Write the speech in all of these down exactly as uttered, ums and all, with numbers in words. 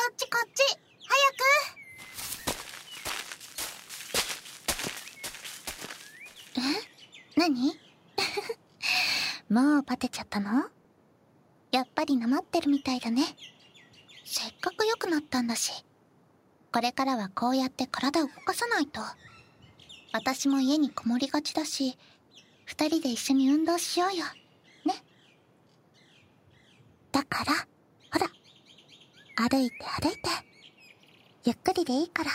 っちこっち、早く。え？何？もうバテちゃったの？やっぱりなまってるみたいだね。せっかく良くなったんだし。これからはこうやって体を動かさないと。私も家にこもりがちだし、二人で一緒に運動しようよ。ね。だから、ほら。歩いて歩いて。ゆっくりでいいから。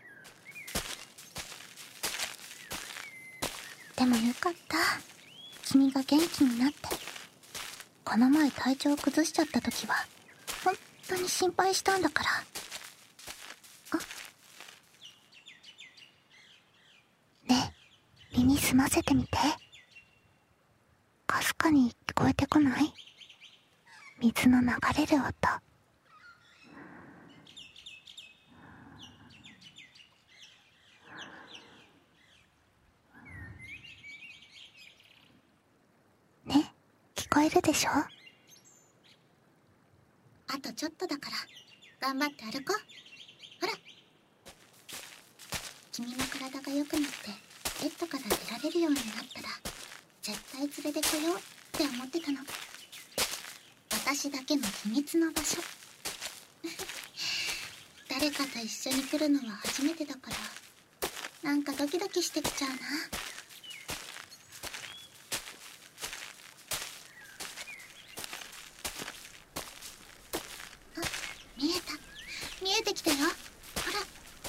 でもよかった。君が元気になって。この前体調崩しちゃった時は、本当に心配したんだから。あ？ねえ、耳澄ませてみて。かすかに聞こえてこない？水の流れる音。ね、聞こえるでしょ？あとちょっとだから頑張って歩こう。ほら、君の体が良くなってベッドから出られるようになったら絶対連れてこようって思ってたの。私だけの秘密の場所。誰かと一緒に来るのは初めてだから、なんかドキドキしてきちゃうな。あ、見えた。見えてきたよ。ほら。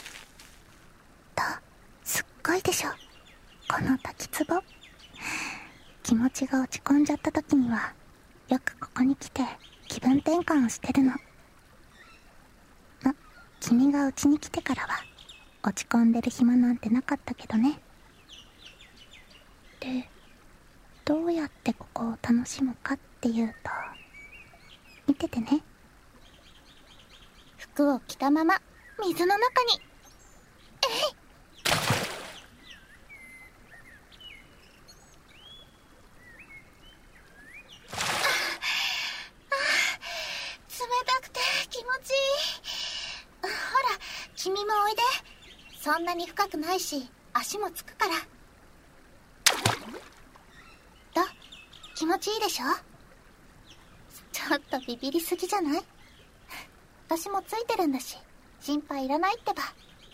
と、すっごいでしょ、この滝壺。気持ちが落ち込んじゃった時にはよくここに来て気分転換をしてるの。ま、君がうちに来てからは落ち込んでる暇なんてなかったけどね。で、どうやってここを楽しむかっていうと、見ててね。服を着たまま水の中に。えい！君もおいで。そんなに深くないし足もつくから。どう？気持ちいいでしょ？ちょっとビビりすぎじゃない？私もついてるんだし心配いらないってば。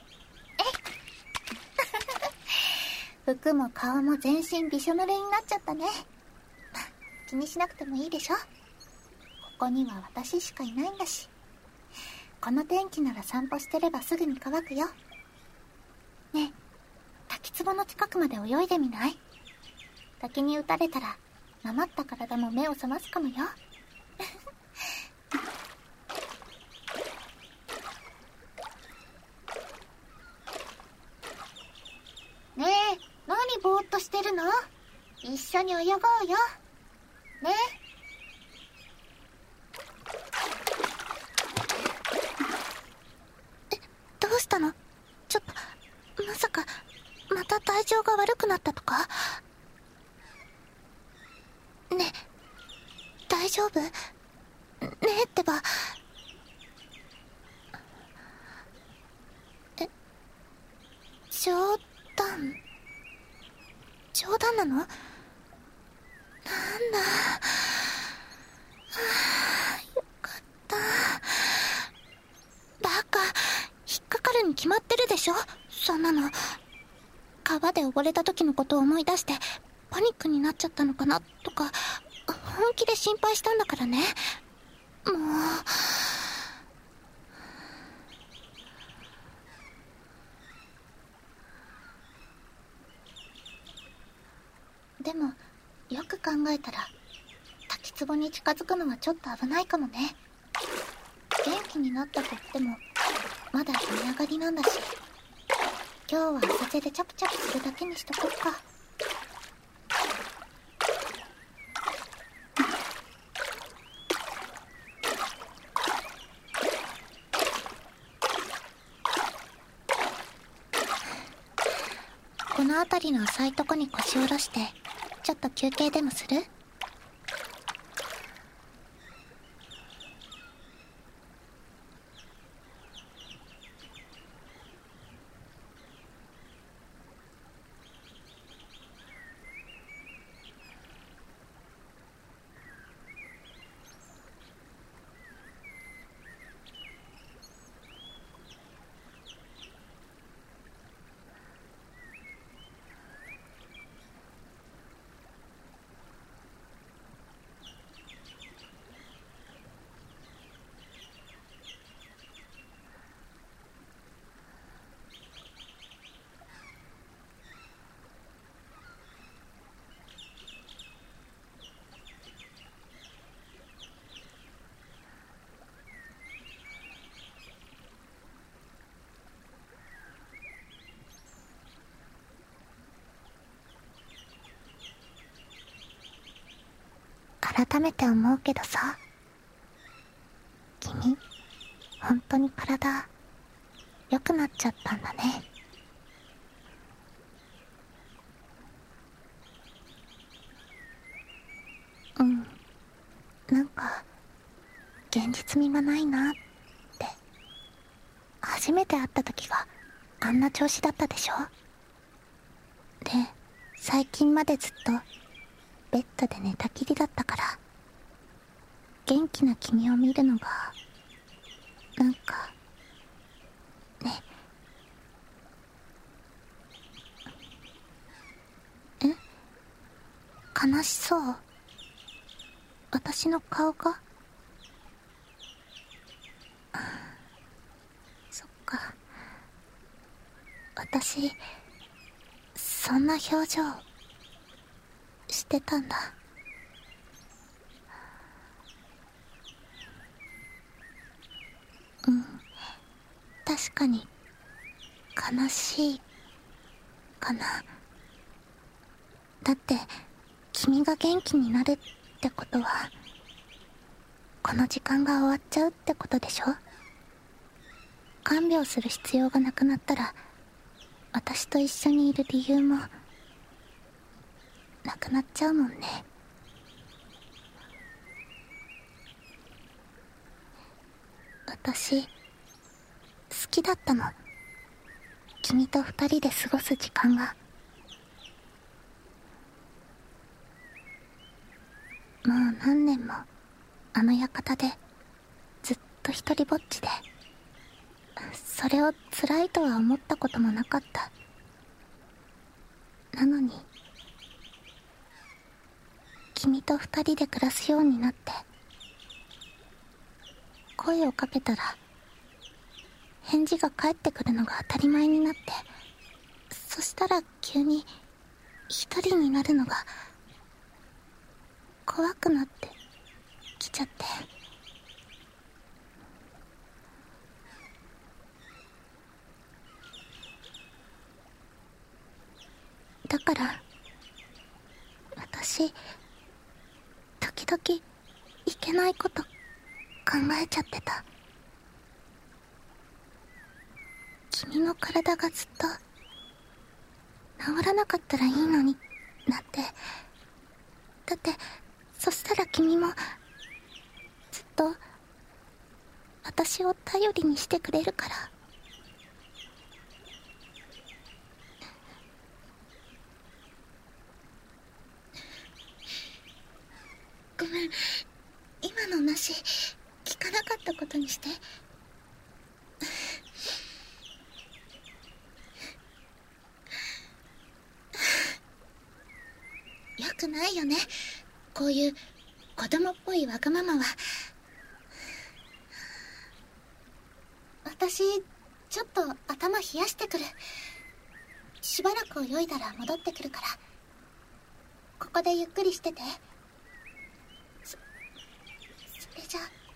えい。服も顔も全身びしょ濡れになっちゃったね。気にしなくてもいいでしょ？ここには私しかいないんだし。この天気なら散歩してればすぐに乾くよ。ねえ、滝壺の近くまで泳いでみない？滝に打たれたらなまった体も目を覚ますかもよ。ねえ、何ぼーっとしてるの？一緒に泳ごうよ。ねえ。どうしたの？ちょっと、まさかまた体調が悪くなったとか？ねえ、大丈夫？ねえってば。え、冗談？冗談なの？なんだ。はあ、よかった。バカ、引っかかるに決まってるでしょ、そんなの。川で溺れた時のことを思い出してパニックになっちゃったのかなとか本気で心配したんだからね。もう。でもよく考えたら滝壺に近づくのはちょっと危ないかもね。元気になったと言ってもまだ病み上がりなんだし、今日は浅瀬でチャプチャプするだけにしとこっか。この辺りの浅いとこに腰を下ろしてちょっと休憩でもする？ 改めて思うけどさ、君本当に体良くなっちゃったんだね。うん、なんか現実味がないなって。初めて会った時があんな調子だったでしょ。で、最近までずっとベッドで寝たきりだったから、元気な君を見るのがなんかね。え、悲しそう？私の顔が？そっか。私そんな表情してたんだ。うん、確かに悲しいかな。だって君が元気になるってことは、この時間が終わっちゃうってことでしょ。看病する必要がなくなったら、私と一緒にいる理由もなくなっちゃうもんね。私好きだったの、君と二人で過ごす時間が。もう何年もあの館でずっと一人ぼっちで、それを辛いとは思ったこともなかった。なのに君と二人で暮らすようになって、声をかけたら返事が返ってくるのが当たり前になって、そしたら急に一人になるのが怖くなってきちゃって。だから私時々いけないこと考えちゃってた。君の体がずっと治らなかったらいいのになって。だってそしたら君もずっと私を頼りにしてくれるから。ごめん、今のなし聞かなかったことにして。よくないよね、こういう子供っぽいわがままは。私ちょっと頭冷やしてくる。しばらく泳いだら戻ってくるから、ここでゆっくりしてて。そそれじゃ。